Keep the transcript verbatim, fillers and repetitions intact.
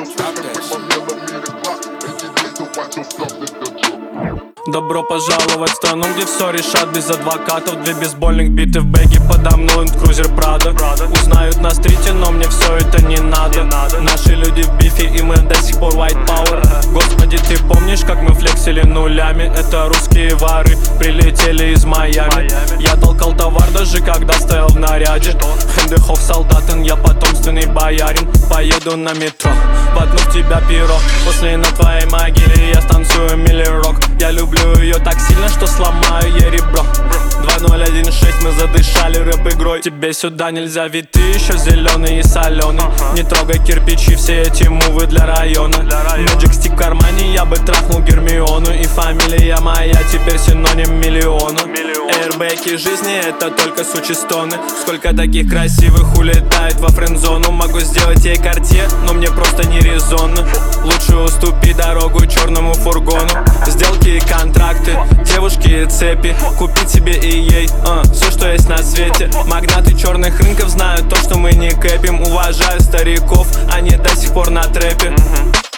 Добро пожаловать в страну, где все решат без адвокатов. Две бейсбольных биты в бэге, подо мной Land Cruiser Prado. Узнают на стрите, но мне все это не надо. Наши люди в бифе, и мы до сих пор white power. Господи, ты помнишь, как мы флексили нулями? Это русские воры, прилетели из Майами. Я толкал товар, даже когда стоял в наряде. Хендехов солдатен, я потомственный боярин. Поеду на метро, воткну в тебя перо. После на твоей могиле я станцую милли-рок. Я люблю ее так сильно, что сломаю ей ребро. Два ноль один шесть, мы задышали рэп-игрой. Тебе сюда нельзя, ведь ты еще зеленый и соленый. Не трогай кирпичи, все эти мувы для района. Magic Stick в кармане, я бы трахнул Гермиону. И фамилия моя теперь синоним миллиону. Эйрбэки жизни — это только сучистоны. Сколько таких красивых улетает во френд-зону. Могу сделать ей Cartier, но мне просто не резонно. Лучше уступи дорогу черному фургону. Сделки и контракты, девушки и цепи. Купить себе и ей, uh, все, что есть на свете. Магнаты черных рынков знают то, что мы не кэпим. Уважаю стариков, они до сих пор на трэпе.